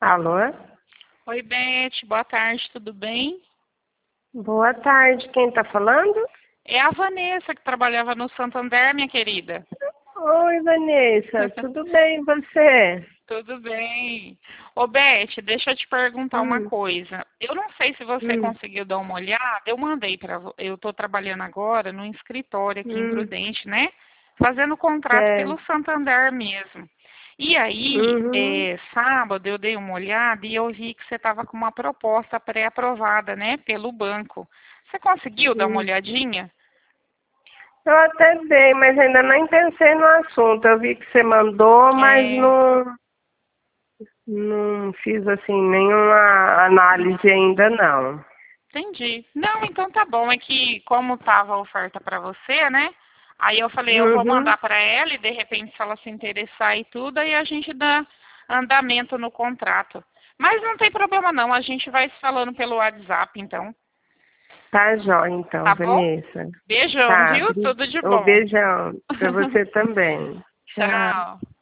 Alô? Oi, Beth, boa tarde, tudo bem? Boa tarde, quem tá falando? É a Vanessa que trabalhava no Santander, minha querida. Oi, Vanessa, tudo bem e você? Tudo bem. Ô, Beth, deixa eu te perguntar uma Hum, coisa. Eu não sei se você hum, conseguiu dar uma olhada, eu mandei para eu estou trabalhando agora no escritório aqui em hum, Prudente, né? Fazendo contrato é, pelo Santander mesmo. E aí, uhum, sábado eu dei uma olhada e eu vi que você estava com uma proposta pré-aprovada, né, pelo banco. Você conseguiu dar uma hum. olhadinha? Eu até dei, mas ainda nem pensei no assunto. Eu vi que você mandou, mas É, não fiz assim nenhuma análise ainda não. entendi. Não, então tá bom. É que como tava a oferta para você, né? Aí eu falei, eu vou Uhum, mandar para ela e de repente se ela se interessar e tudo, aí a gente dá andamento no contrato. Mas não tem problema não, a gente vai se falando pelo WhatsApp, então. tá jóia então, Tá bom? Vanessa. Beijão, Tá, viu? Tudo de um bom. beijão pra você também. Tchau. Tchau.